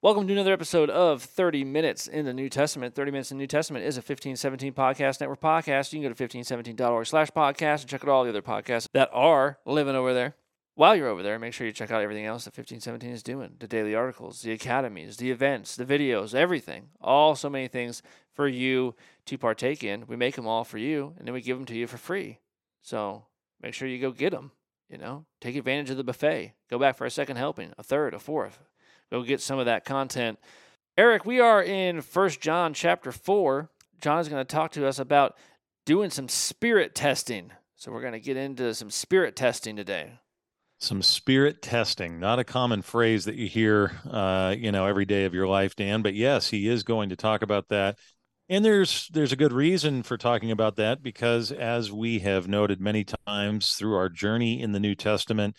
Welcome to another episode of 30 Minutes in the New Testament. 30 Minutes in the New Testament is a 1517 Podcast Network podcast. You can go to 1517.org/podcast and check out all the other podcasts that are living over there. While you're over there, make sure you check out everything else that 1517 is doing. The daily articles, the academies, the events, the videos, everything. All so many things for you to partake in. We make them all for you, and then we give them to you for free. So make sure you go get them. Take advantage of the buffet. Go back for a second helping, a third, a fourth. Go get some of that content. Eric, we are in 1 John chapter 4. John is going to talk to us about doing some spirit testing. So we're going to get into some spirit testing today. Some spirit testing, not a common phrase that you hear, every day of your life, Dan. But yes, he is going to talk about that. And there's a good reason for talking about that, because as we have noted many times through our journey in the New Testament,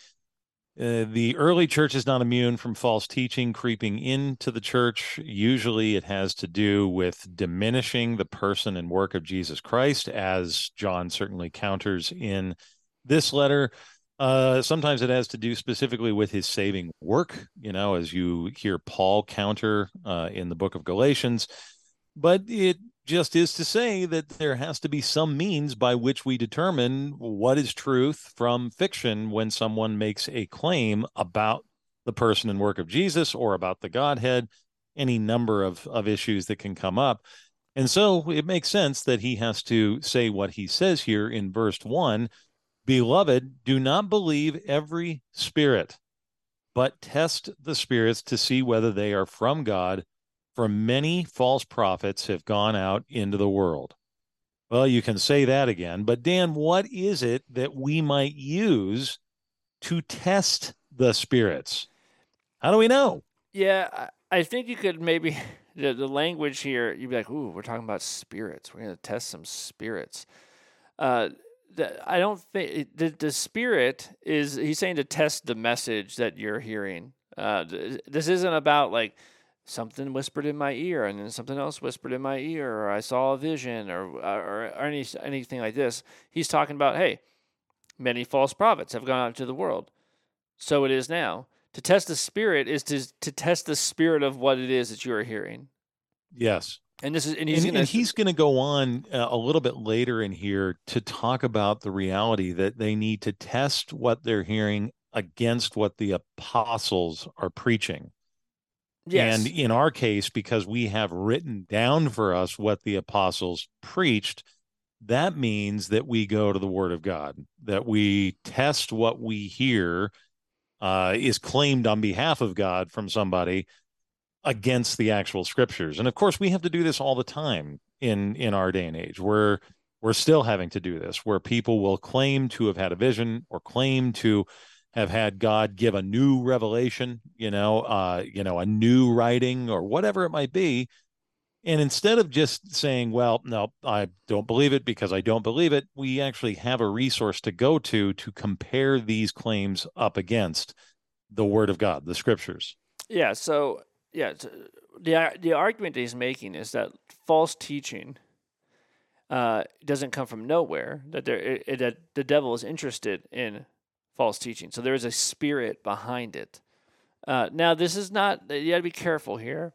the early church is not immune from false teaching creeping into the church. Usually it has to do with diminishing the person and work of Jesus Christ, as John certainly counters in this letter. Sometimes it has to do specifically with his saving work, as you hear Paul counter in the book of Galatians. But it just is to say that there has to be some means by which we determine what is truth from fiction when someone makes a claim about the person and work of Jesus or about the Godhead, any number of issues that can come up. And so it makes sense that he has to say what he says here in verse 1. Beloved, do not believe every spirit, but test the spirits to see whether they are from God, for many false prophets have gone out into the world. Well, you can say that again, but Dan, what is it that we might use to test the spirits? How do we know? Yeah, I think you could maybe, the language here, you'd be like, ooh, we're talking about spirits. We're going to test some spirits. I don't think the spirit he's saying to test the message that you're hearing. This isn't about like something whispered in my ear and then something else whispered in my ear, or I saw a vision or anything like this. He's talking about, hey, many false prophets have gone out into the world. So it is now. To test the spirit is to test the spirit of what it is that you are hearing. Yes. And this is, and he's going to go on a little bit later in here to talk about the reality that they need to test what they're hearing against what the apostles are preaching. yes. And in our case, because we have written down for us what the apostles preached, that means that we go to the Word of God, that we test what we hear is claimed on behalf of God from somebody against the actual scriptures. And of course, we have to do this all the time in our day and age. We're still having to do this, where people will claim to have had a vision or claim to have had God give a new revelation, a new writing or whatever it might be. And instead of just saying, well, no, I don't believe it because I don't believe it, we actually have a resource to go to compare these claims up against the Word of God, the Scriptures. Yeah. So the argument that he's making is that false teaching doesn't come from nowhere. That that the devil is interested in false teaching. So there is a spirit behind it. Now, this is not. You got to be careful here.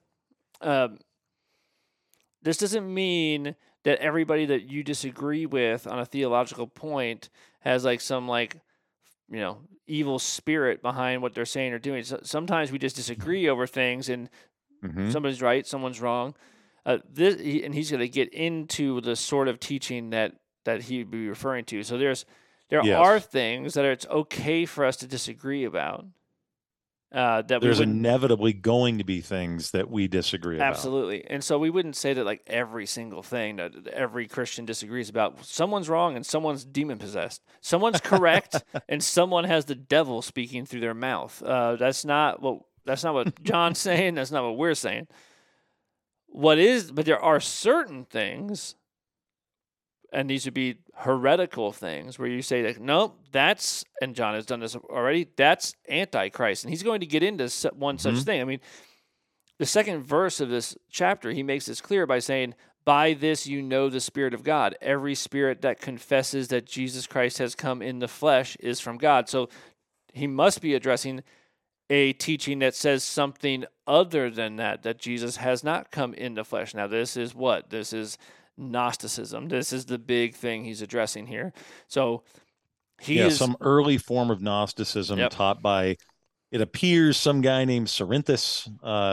This doesn't mean that everybody that you disagree with on a theological point has like some evil spirit behind what they're saying or doing. So sometimes we just disagree over things, and somebody's right, someone's wrong. And he's going to get into the sort of teaching that he'd be referring to. So there are things that it's okay for us to disagree about. There's inevitably going to be things that we disagree about. Absolutely. And so we wouldn't say that like every single thing that every Christian disagrees about. Someone's wrong and someone's demon-possessed. Someone's correct and someone has the devil speaking through their mouth. That's not what John's saying. That's not what we're saying. But there are certain things, and these would be heretical things, where you say that, nope, and John has done this already, that's Antichrist. And he's going to get into one such thing. I mean, the second verse of this chapter, he makes this clear by saying, by this you know the Spirit of God. Every spirit that confesses that Jesus Christ has come in the flesh is from God. So he must be addressing a teaching that says something other than that, that Jesus has not come in the flesh. Now, this is what? This is Gnosticism. This is the big thing he's addressing here. So he is. Some early form of Gnosticism Yep. taught by, it appears, some guy named Cerinthus,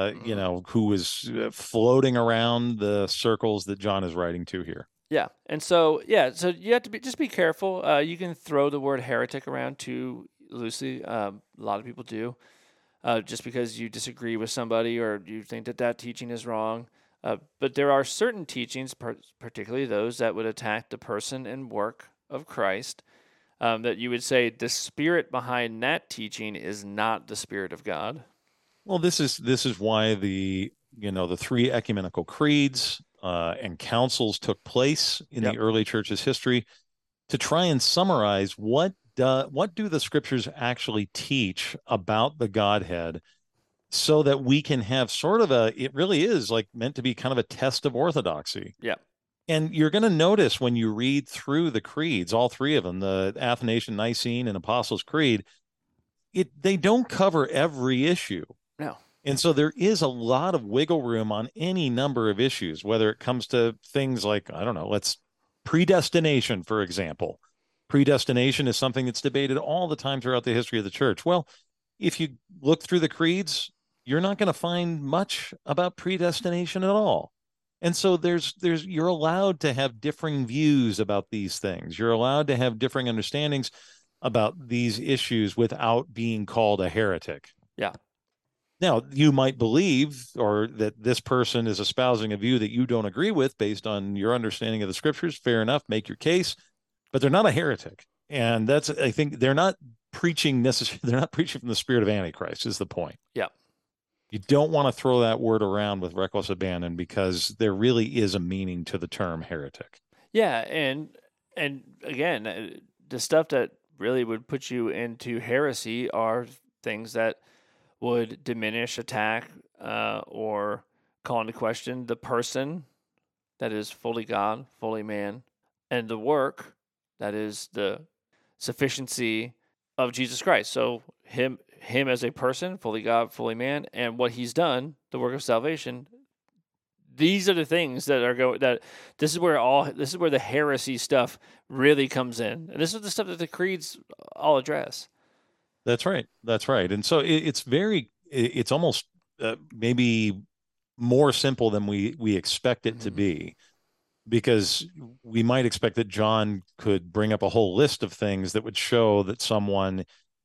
who was floating around the circles that John is writing to here. Yeah. And so, so you have to be careful. You can throw the word heretic around too loosely. A lot of people do. Just because you disagree with somebody or you think that teaching is wrong. But there are certain teachings, particularly those that would attack the person and work of Christ, that you would say the spirit behind that teaching is not the Spirit of God. Well, this is why the three ecumenical creeds and councils took place in the early church's history to try and summarize what do the scriptures actually teach about the Godhead, so that we can have sort of it really is like meant to be kind of a test of orthodoxy. Yeah. And you're going to notice when you read through the creeds, all three of them, the Athanasian, Nicene, and Apostles' Creed, they don't cover every issue. No. And so there is a lot of wiggle room on any number of issues, whether it comes to things like, I don't know, predestination, for example. Predestination is something that's debated all the time throughout the history of the church. Well, if you look through the creeds, you're not going to find much about predestination at all. And so you're allowed to have differing views about these things. You're allowed to have differing understandings about these issues without being called a heretic. Yeah. Now, you might believe, or that this person is espousing a view that you don't agree with based on your understanding of the scriptures. Fair enough, make your case, but they're not a heretic. And I think they're not preaching necessarily, they're not preaching from the spirit of Antichrist is the point. Yeah. You don't want to throw that word around with reckless abandon, because there really is a meaning to the term heretic. Yeah. And again, the stuff that really would put you into heresy are things that would diminish, attack, or call into question the person that is fully God, fully man, and the work that is the sufficiency of Jesus Christ. So him as a person, fully God, fully man, and what he's done, the work of salvation. These are the things that this is where the heresy stuff really comes in. And this is the stuff that the creeds all address. That's right. And so it's almost maybe more simple than we expect it to be, because we might expect that John could bring up a whole list of things that would show that someone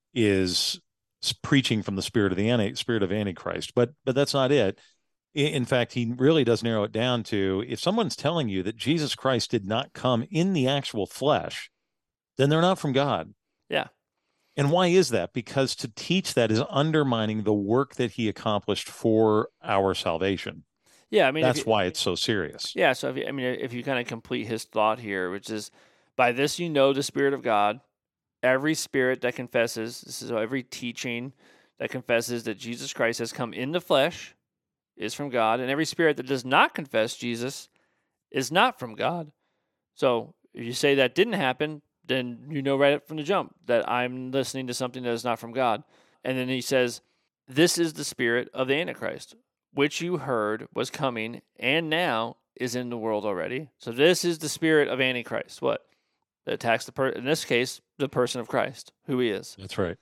is preaching from the spirit of Antichrist. But that's not it. In fact, he really does narrow it down to, if someone's telling you that Jesus Christ did not come in the actual flesh, then they're not from God. Yeah. And why is that? Because to teach that is undermining the work that he accomplished for our salvation. Yeah, I mean, that's why it's so serious. Yeah, so if you kind of complete his thought here, which is, by this you know the Spirit of God, every spirit that confesses, every teaching that confesses that Jesus Christ has come in the flesh is from God, and every spirit that does not confess Jesus is not from God. So if you say that didn't happen, then you know right from the jump that I'm listening to something that is not from God. And then he says, this is the spirit of the Antichrist, which you heard was coming and now is in the world already. So this is the spirit of Antichrist. What? That attacks in this case, the person of Christ, who he is. That's right.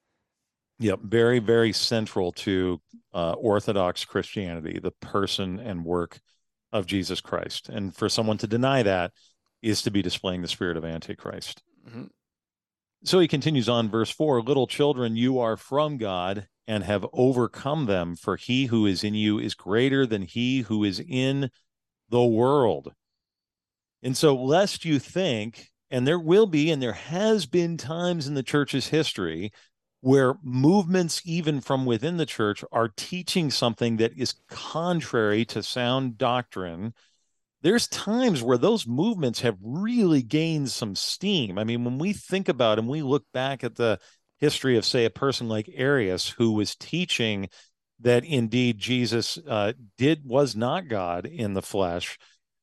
Yep. Very, very central to Orthodox Christianity, the person and work of Jesus Christ. And for someone to deny that is to be displaying the spirit of Antichrist. Mm-hmm. So he continues on, verse 4, little children, you are from God and have overcome them, for he who is in you is greater than he who is in the world. And so lest you think, and there will be, and there has been times in the church's history where movements even from within the church are teaching something that is contrary to sound doctrine. There's times where those movements have really gained some steam. I mean, when we think about and we look back at the history of, say, a person like Arius, who was teaching that indeed Jesus was not God in the flesh,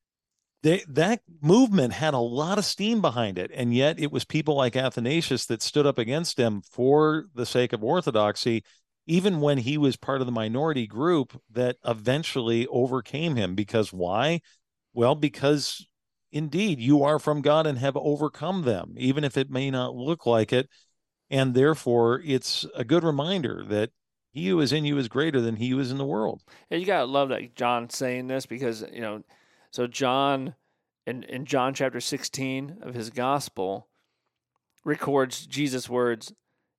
that movement had a lot of steam behind it. And yet it was people like Athanasius that stood up against him for the sake of orthodoxy even when he was part of the minority group that eventually overcame him. Because why? Well, because indeed you are from God and have overcome them, even if it may not look like it. And therefore, it's a good reminder that he who is in you is greater than he who is in the world. Yeah, you gotta love that John saying this because so John in John chapter 16 of his gospel records Jesus' words,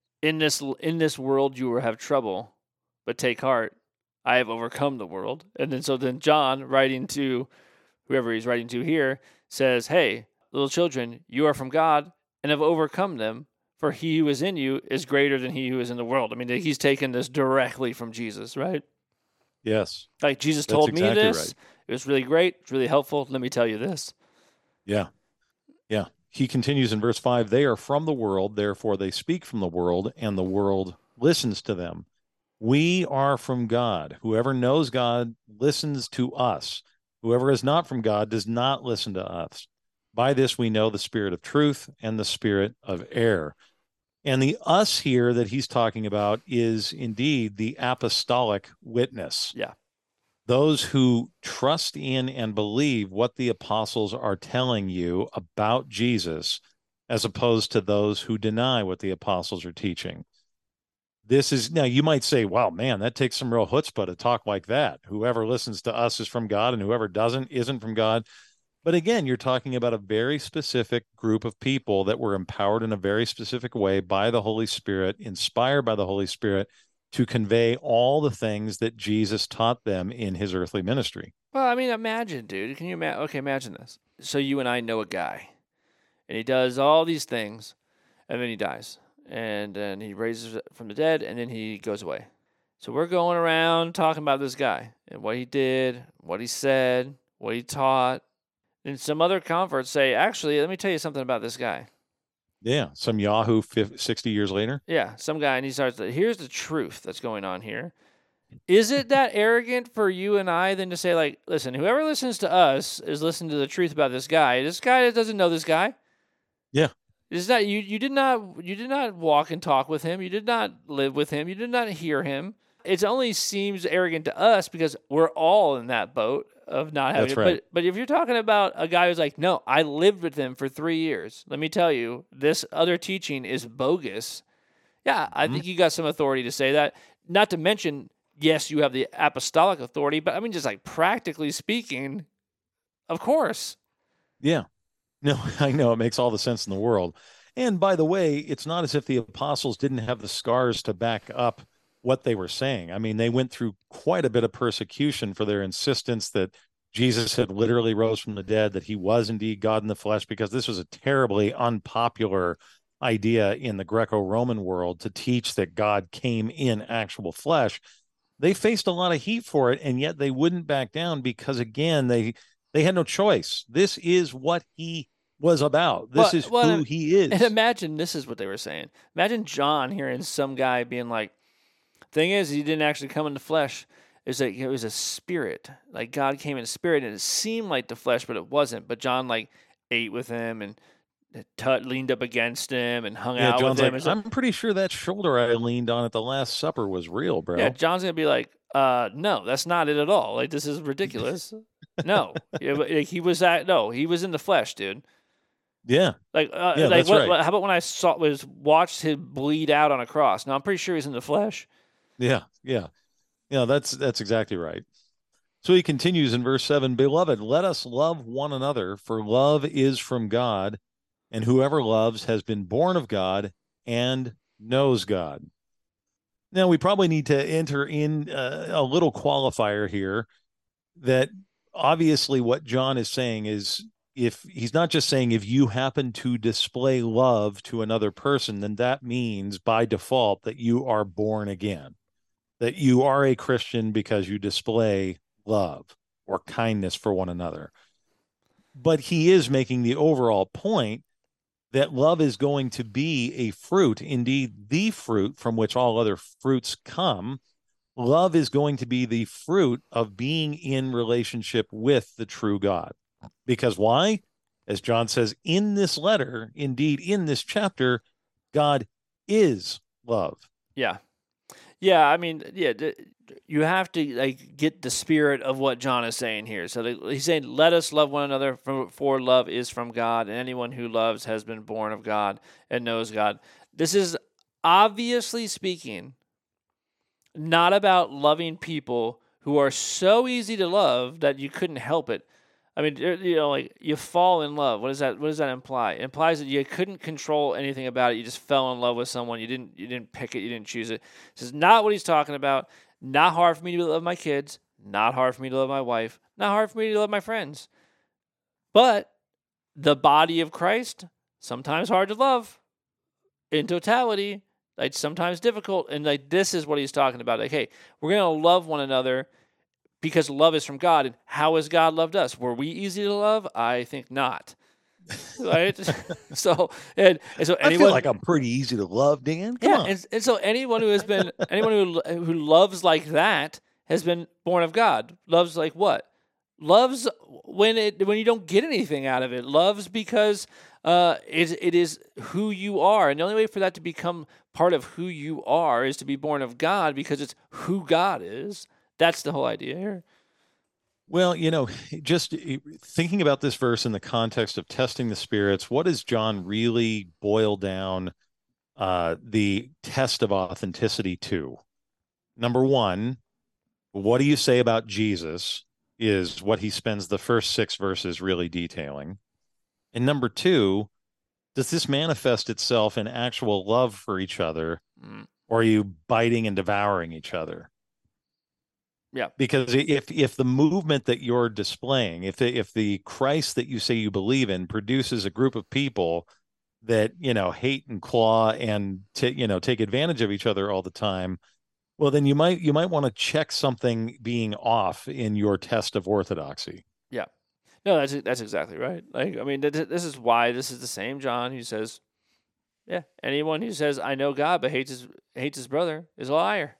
in this world you will have trouble, but take heart, I have overcome the world. And then John, writing to whoever he's writing to here, says, hey, little children, you are from God and have overcome them, for he who is in you is greater than he who is in the world. I mean, he's taken this directly from Jesus, right? Yes. Like, Jesus That's told me exactly this. right. It was really great. It's really helpful. Let me tell you this. Yeah. Yeah. He continues in verse 5, they are from the world, therefore they speak from the world, and the world listens to them. We are from God. Whoever knows God listens to us. Whoever is not from God does not listen to us. By this we know the spirit of truth and the spirit of error. And the us here that he's talking about is indeed the apostolic witness. Yeah. Those who trust in and believe what the apostles are telling you about Jesus, as opposed to those who deny what the apostles are teaching. This is, now you might say, wow, man, that takes some real chutzpah to talk like that. Whoever listens to us is from God, and whoever doesn't isn't from God. But again, you're talking about a very specific group of people that were empowered in a very specific way by the Holy Spirit, inspired by the Holy Spirit, to convey all the things that Jesus taught them in his earthly ministry. Well, I mean, imagine, dude. Can you imagine? Okay, imagine this. So you and I know a guy, and he does all these things, and then he dies. And then he raises from the dead, and then he goes away. So we're going around talking about this guy and what he did, what he said, what he taught. And some other converts say, actually, let me tell you something about this guy. Yeah, some Yahoo 60 years later. Yeah, some guy, and he starts, here's the truth that's going on here. Is it that arrogant for you and I then to say, like, listen, whoever listens to us is listening to the truth about this guy. This guy doesn't know this guy. Yeah. Is that you did not walk and talk with him. You did not live with him. You did not hear him. It only seems arrogant to us because we're all in that boat of not having That's it. right. But if you're talking about a guy who's like, no, I lived with him for 3 years. Let me tell you, this other teaching is bogus. Yeah, I think you got some authority to say that. Not to mention, yes, you have the apostolic authority, but I mean, just like practically speaking, of course. Yeah. No, I know it makes all the sense in the world. And by the way, it's not as if the apostles didn't have the scars to back up what they were saying. I mean, they went through quite a bit of persecution for their insistence that Jesus had literally rose from the dead, that he was indeed God in the flesh, because this was a terribly unpopular idea in the Greco-Roman world to teach that God came in actual flesh. They faced a lot of heat for it, and yet they wouldn't back down because, again, they had no choice. This is what he was about. This is who he is. And imagine this is what they were saying. Imagine John hearing some guy being like, thing is, he didn't actually come in the flesh. It was a spirit. Like God came in spirit, and it seemed like the flesh, but it wasn't. But John like ate with him and leaned up against him and hung out John's with him. Like, I'm pretty sure that shoulder I leaned on at the Last Supper was real, bro. Yeah, John's gonna be like, no, that's not it at all. Like this is ridiculous. No, he was he was in the flesh, dude. Yeah. That's right. How about when I watched him bleed out on a cross? Now I'm pretty sure he's in the flesh. Yeah. That's exactly right. So he continues in verse 7, beloved, let us love one another, for love is from God, and whoever loves has been born of God and knows God. Now, we probably need to enter in a little qualifier here that obviously what John is saying is, if he's not just saying if you happen to display love to another person, then that means by default that you are born again, that you are a Christian because you display love or kindness for one another. But he is making the overall point that love is going to be a fruit, indeed the fruit from which all other fruits come. Love is going to be the fruit of being in relationship with the true God. Because why? As John says in this letter, indeed in this chapter, God is love. Yeah. Yeah, I mean, yeah, you have to like get the spirit of what John is saying here. So he's saying, "Let us love one another, for love is from God, and anyone who loves has been born of God and knows God." This is obviously speaking not about loving people who are so easy to love that you couldn't help it. I mean, like you fall in love. What does that? What does that imply? It implies that you couldn't control anything about it. You just fell in love with someone. You didn't pick it. You didn't choose it. This is not what he's talking about. Not hard for me to love my kids. Not hard for me to love my wife. Not hard for me to love my friends. But the body of Christ, sometimes hard to love. In totality, like sometimes difficult. And like this is what he's talking about. Like, hey, we're gonna love one another because love is from God. And how has God loved us? Were we easy to love? I think not. Right? so and so I anyone feel like I'm pretty easy to love, Dan. Come on. and so anyone who has been anyone who loves like that has been born of God. Loves like what? Loves when you don't get anything out of it. Loves because it is who you are. And the only way for that to become part of who you are is to be born of God, because it's who God is. That's the whole idea here. Well, just thinking about this verse in the context of testing the spirits, what does John really boil down the test of authenticity to? Number one, what do you say about Jesus is what he spends the first 6 verses really detailing. And number two, does this manifest itself in actual love for each other, or are you biting and devouring each other? Yeah. Because if the movement that you're displaying, if the Christ that you say you believe in produces a group of people that hate and claw and take advantage of each other all the time, well, then you might want to check something being off in your test of orthodoxy. Yeah. No, that's exactly right. Like, I mean, this is why this is the same John who says, yeah, anyone who says I know God but hates his brother is a liar.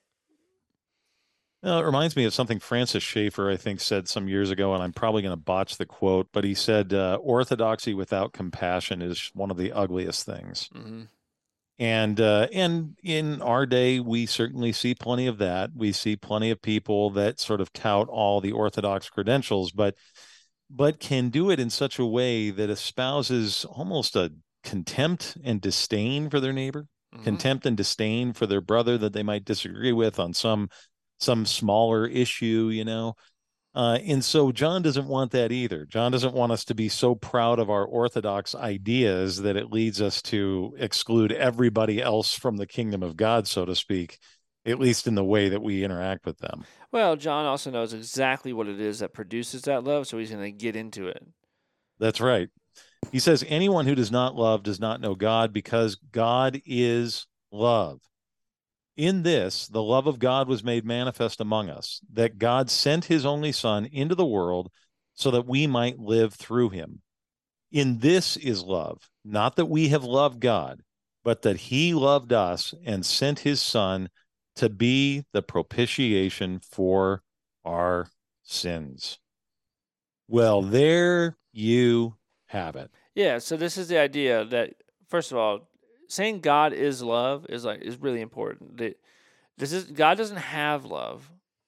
Well, it reminds me of something Francis Schaeffer, I think, said some years ago, and I'm probably going to botch the quote, but he said, orthodoxy without compassion is one of the ugliest things. Mm-hmm. And in our day, we certainly see plenty of that. We see plenty of people that sort of tout all the orthodox credentials, but can do it in such a way that espouses almost a contempt and disdain for their neighbor, contempt and disdain for their brother that they might disagree with on some smaller issue. And so John doesn't want that either. John doesn't want us to be so proud of our orthodox ideas that it leads us to exclude everybody else from the kingdom of God, so to speak, at least in the way that we interact with them. Well, John also knows exactly what it is that produces that love, so he's going to get into it. That's right. He says, anyone who does not love does not know God, because God is love. In this, the love of God was made manifest among us, that God sent his only Son into the world so that we might live through him. In this is love, not that we have loved God, but that he loved us and sent his Son to be the propitiation for our sins. Well, there you have it. Yeah, so this is the idea that, first of all, saying God is love is really important. God doesn't have love.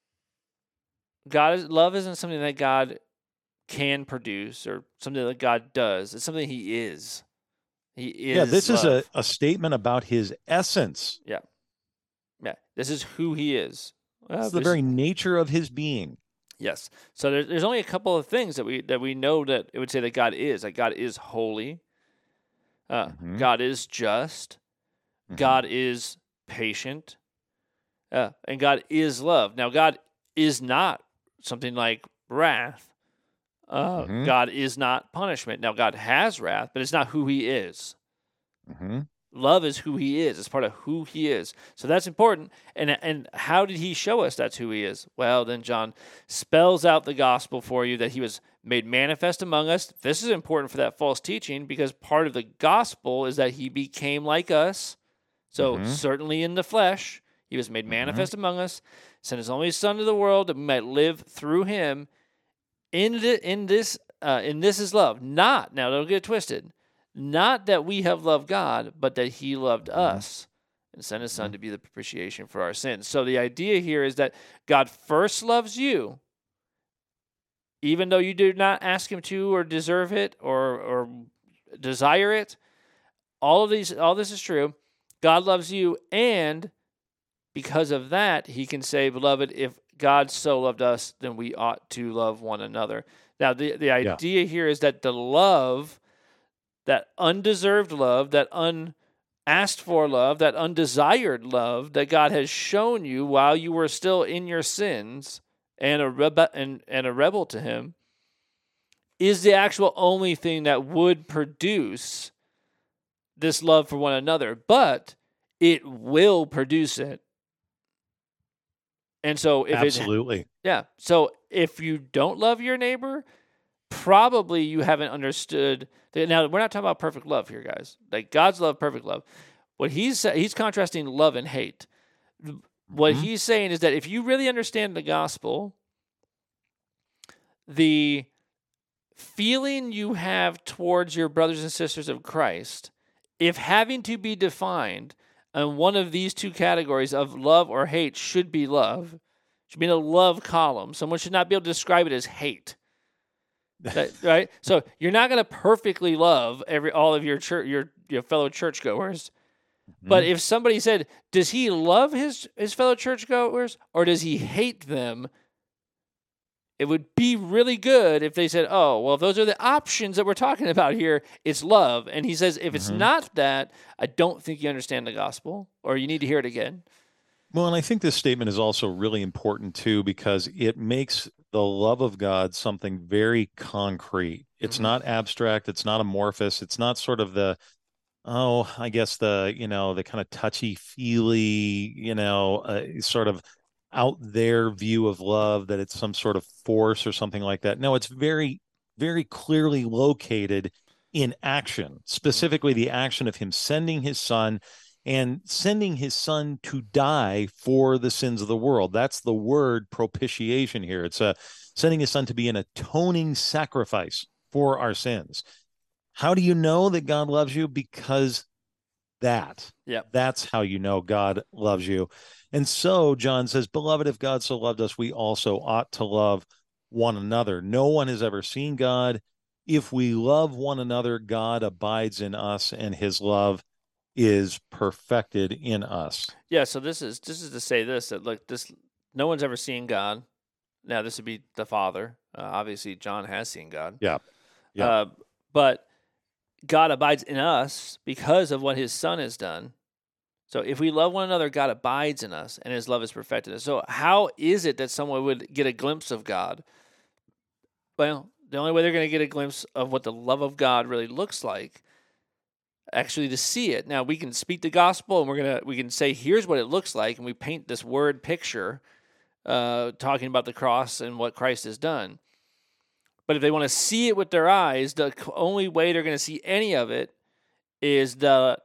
Love isn't something that God can produce or something that God does. It's something he is. He is. Yeah, this love. is a statement about his essence. Yeah. This is who he is. It's the very nature of his being. Yes. So there's only a couple of things that we know that it would say that God is. Like, God is holy. God is just. God is patient. And God is love. Now, God is not something like wrath. God is not punishment. Now, God has wrath, but it's not who he is. Love is who he is. It's part of who he is. So that's important. And how did he show us that's who he is? Well, then John spells out the gospel for you, that he was made manifest among us. This is important for that false teaching, because part of the gospel is that he became like us. So certainly in the flesh, he was made manifest among us, sent his only Son to the world that we might live through him. In this is love. Now don't get it twisted. Not that we have loved God, but that he loved us and sent his son to be the propitiation for our sins. So the idea here is that God first loves you, even though you did not ask him to or deserve it or desire it. All this is true. God loves you, and because of that, he can say, beloved, if God so loved us, then we ought to love one another. Now, the idea here is that the love, that undeserved love, that unasked for love, that undesired love that God has shown you while you were still in your sins and a rebel to him, is the actual only thing that would produce this love for one another. But it will produce it. And so if absolutely. So if you don't love your neighbor, probably you haven't understood. Now, we're not talking about perfect love here, guys. Like God's love, perfect love. What he's contrasting love and hate. What he's saying is that if you really understand the gospel, the feeling you have towards your brothers and sisters of Christ, if having to be defined in one of these two categories of love or hate, should be love, should be in a love column. Someone should not be able to describe it as hate. Right? So you're not going to perfectly love all of your fellow churchgoers. But if somebody said, does he love his fellow churchgoers or does he hate them? It would be really good if they said, oh, well, if those are the options that we're talking about here, it's love. And he says, if it's not that, I don't think you understand the gospel, or you need to hear it again. Well, and I think this statement is also really important, too, because it makes the love of God something very concrete. It's not abstract. It's not amorphous. It's not sort of the kind of touchy-feely, sort of out there view of love, that it's some sort of force or something like that. No, it's very, very clearly located in action, specifically the action of him sending his son and sending his son to die for the sins of the world. That's the word propitiation here. It's sending his son to be an atoning sacrifice for our sins. How do you know that God loves you? Because that's how you know God loves you. And so John says, beloved, if God so loved us, we also ought to love one another. No one has ever seen God. If we love one another, God abides in us, and his love is perfected in us. Yeah, so this is to say this, that look, no one's ever seen God. Now, this would be the Father. Obviously, John has seen God. Yeah. But God abides in us because of what his son has done. So if we love one another, God abides in us, and his love is perfected in us. So how is it that someone would get a glimpse of God? Well, the only way they're going to get a glimpse of what the love of God really looks like, actually to see it. Now, we can speak the gospel, and we can say, here's what it looks like, and we paint this word picture talking about the cross and what Christ has done. But if they want to see it with their eyes, the only way they're going to see any of it is the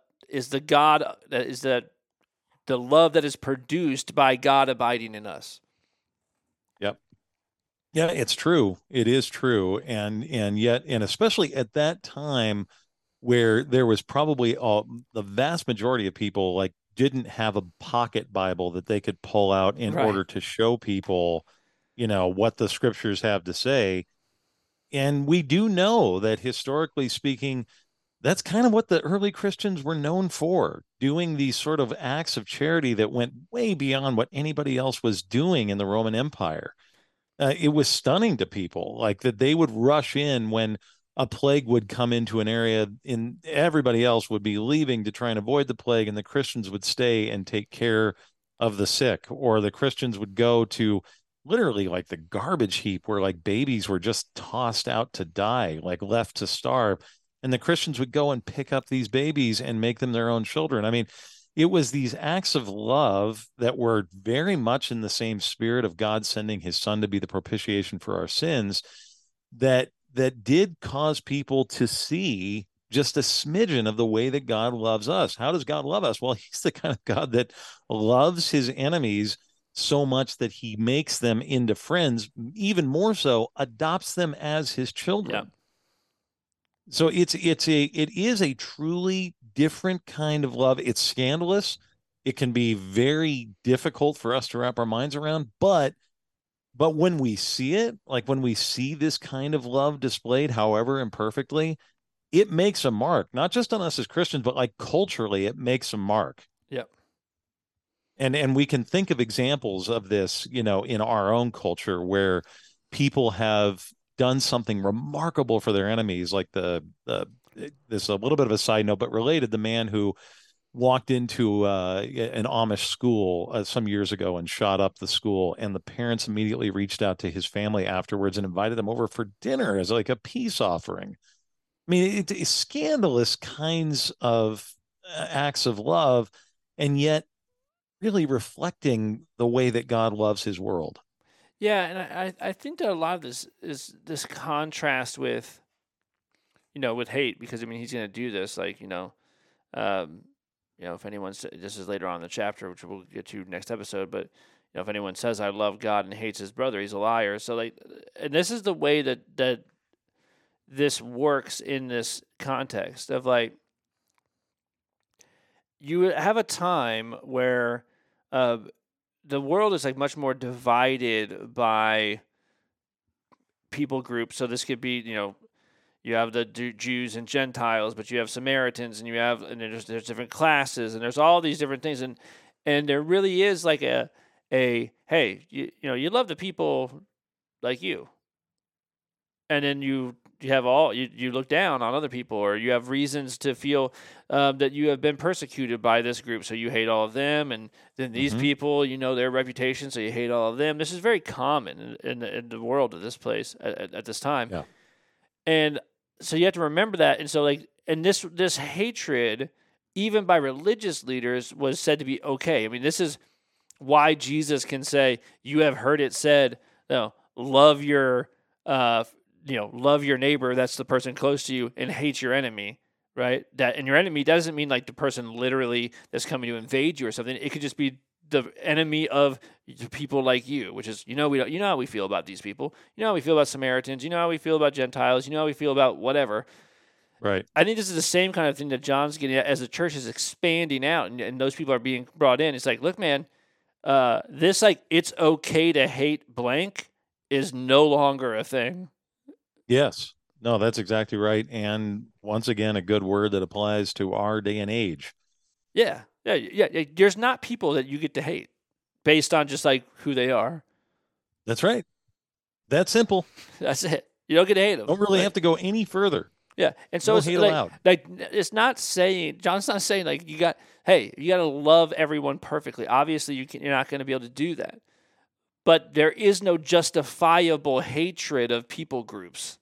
love that is produced by God abiding in us. Yep. Yeah, it's true. It is true. And yet, and especially at that time where there was probably the vast majority of people like didn't have a pocket Bible that they could pull out in order to show people, what the scriptures have to say. And we do know that historically speaking, that's kind of what the early Christians were known for, doing these sort of acts of charity that went way beyond what anybody else was doing in the Roman Empire. It was stunning to people, like that they would rush in when a plague would come into an area and everybody else would be leaving to try and avoid the plague, and the Christians would stay and take care of the sick, or the Christians would go to literally like the garbage heap where like babies were just tossed out to die, like left to starve. And the Christians would go and pick up these babies and make them their own children. I mean, it was these acts of love that were very much in the same spirit of God sending his son to be the propitiation for our sins that did cause people to see just a smidgen of the way that God loves us. How does God love us? Well, he's the kind of God that loves his enemies so much that he makes them into friends, even more so, adopts them as his children. Yeah. So it is a truly different kind of love. It's scandalous, it can be very difficult for us to wrap our minds around. But when we see it, like when we see this kind of love displayed, however imperfectly, it makes a mark, not just on us as Christians, but like culturally, it makes a mark. Yep. And we can think of examples of this, in our own culture where people have done something remarkable for their enemies, like this is a little bit of a side note, but related, the man who walked into an Amish school some years ago and shot up the school, and the parents immediately reached out to his family afterwards and invited them over for dinner as like a peace offering. I mean, it's scandalous kinds of acts of love, and yet really reflecting the way that God loves his world. Yeah, and I think that a lot of this is this contrast with, with hate, because I mean he's going to do this, like, if anyone this is later on in the chapter, which we'll get to next episode, but if anyone says I love God and hates his brother, he's a liar. So like, and this is the way that this works in this context of like, you have a time where the world is like much more divided by people groups. So this could be, you have the Jews and Gentiles, but you have Samaritans, and there's different classes, and there's all these different things, and there really is like a hey, you love the people like you, and then you have you look down on other people, or you have reasons to feel that you have been persecuted by this group, so you hate all of them, and then these people, their reputation, so you hate all of them. This is very common in the world of this place at this time. Yeah. And so you have to remember that. And so like, and this hatred, even by religious leaders, was said to be okay. I mean, this is why Jesus can say, you have heard it said, love your neighbor, that's the person close to you, and hate your enemy, right? And your enemy doesn't mean like the person literally that's coming to invade you or something. It could just be the enemy of people like you, which is, how we feel about these people. You know how we feel about Samaritans. You know how we feel about Gentiles. You know how we feel about whatever. Right. I think this is the same kind of thing that John's getting at as the church is expanding out and those people are being brought in. It's like, look, man, this, like, it's okay to hate blank is no longer a thing. Yes. No, that's exactly right. And once again, a good word that applies to our day and age. Yeah. Yeah. There's not people that you get to hate based on just like who they are. That's right. That's simple. That's it. You don't get to hate them. Don't really have to go any further. Yeah. And so No it's hate like, allowed. It's not saying, John's not saying like you got to love everyone perfectly. Obviously you're not going to be able to do that. But there is no justifiable hatred of people groups.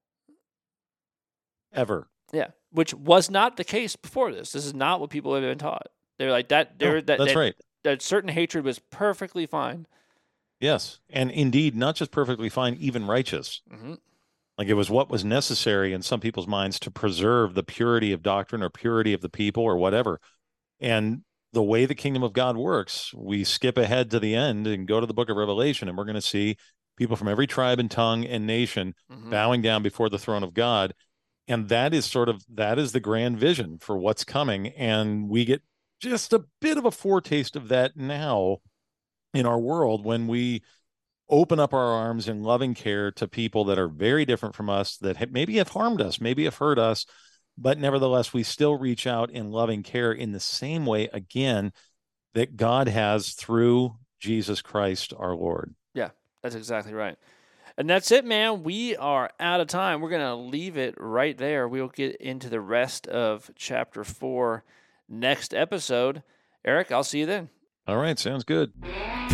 Ever. Yeah. Which was not the case before this. This is not what people have been taught. They're like that. That's right. That certain hatred was perfectly fine. Yes. And indeed, not just perfectly fine, even righteous. Mm-hmm. Like it was what was necessary in some people's minds to preserve the purity of doctrine or purity of the people or whatever. And the way the kingdom of God works, we skip ahead to the end and go to the book of Revelation, and we're going to see people from every tribe and tongue and nation bowing down before the throne of God. And that is the grand vision for what's coming. And we get just a bit of a foretaste of that now in our world when we open up our arms in loving care to people that are very different from us, that maybe have harmed us, maybe have hurt us, but nevertheless, we still reach out in loving care in the same way, again, that God has through Jesus Christ, our Lord. Yeah, that's exactly right. And that's it, man. We are out of time. We're going to leave it right there. We'll get into the rest of chapter 4 next episode. Eric, I'll see you then. All right, sounds good.